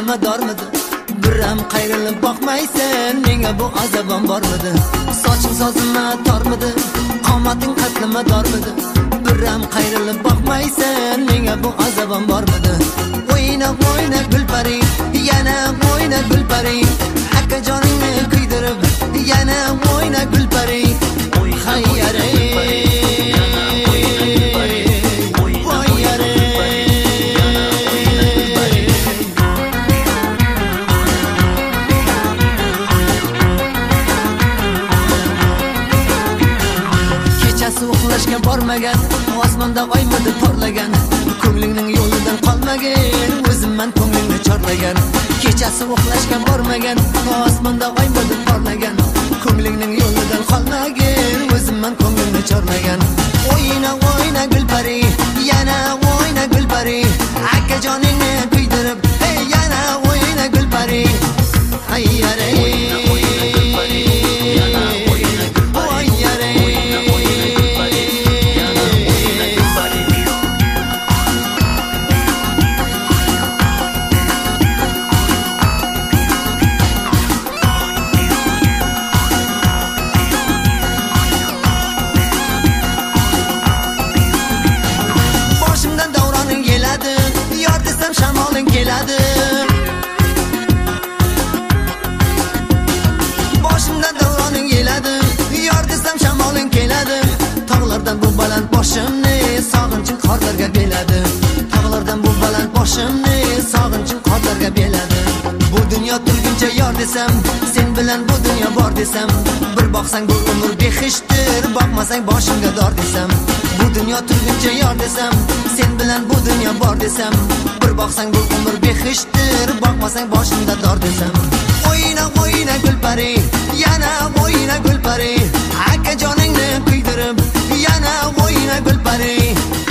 qatlama dormidi? Biram qayrilib boqmaysan, menga bu azobim bormidi? Soching sozima tormidi? Qomating qatlama dormidi? Biram qayrilib boqmaysan, menga bu azobim bormidi? O'yna o'yna gulpari, yana o'yna gulpari, akajoningni kuydirib, yana o'yna gulpari. Hayyare uxlashga bormagan, osmonda oymidi porlagan, ko'nglingning yo'lidan qolmagan, o'zimman ko'nglingni chorlagan. Kechasi uxlashga bormagan, osmonda oymidi porlagan, ko'nglingning yo'lidan qolmagan, o'zimman ko'nglingni chorlagan. O'yna o'yna gulpari, yana o'yna gulpari, akajoningni kuydirib, yana o'yna gulpari. Hayyare shamoling keladi, boshimdan davroning keladi, yor desam shamoling keladi. Tog'lardan bu baland boshimni sog'inchim qorlarga beladi, tog'lardan bu baland boshimni sog'inchim qorlarga beladi. Bu dunyo turguncha yor desam, sen bilan bu dunyo bor desam, bir boqsang bu umr behishtir, boqmasang boshimga dor desam. Bu dunyo turguncha yor desam, sen bilan bu dunyo bor desam, bir boqsang bu umr behishtir, boqmasang boshimda dor desam. O'yna o'yna gulpari, yana o'yna gulpari, akajoningni kuydirib, yana o'yna gulpari.